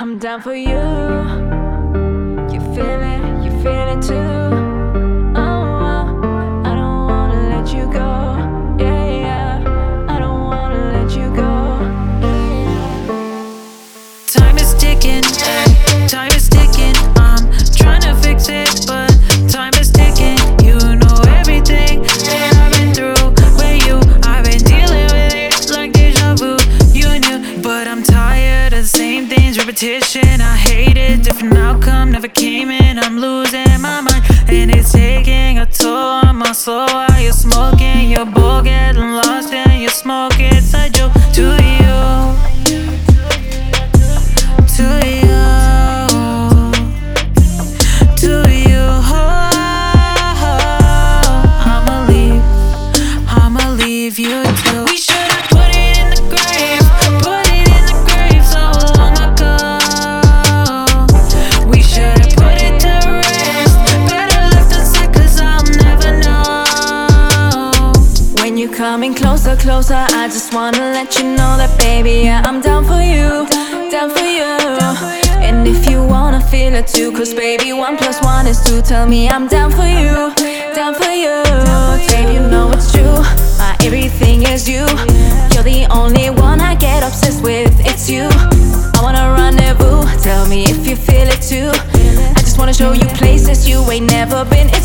I'm down for you. You feel it too. Oh, I don't wanna let you go. Yeah, yeah, I don't wanna let you go. Time is ticking, time is ticking. I'm trying to fix it, but time is ticking. You know everything that I've been through with you. I've been dealing with it like deja vu. You knew, but I'm tired of the same things, repetition. I hate it, different outcome never came in. I'm losing my mind, and it's taking a toll on my soul. While you're smoking, you're both getting lost, and you smoke it's a joke to you. To you, to you, I'ma leave you too. We should have put it in the grave, put it in the grave so long ago. We should have put it to rest, better left unsaid 'cause I'll never know. When you're coming closer, closer, I just wanna let you know that baby, yeah, I'm down for you, down for you. And if you wanna feel it too, 'cause baby, 1 + 1 is 2. Tell me I'm down for you, down for you. Baby, you know it's true, my everything is you. You're the only one I get obsessed with, it's you. I wanna rendezvous, tell me if you feel it too. I just wanna show you places you ain't never been.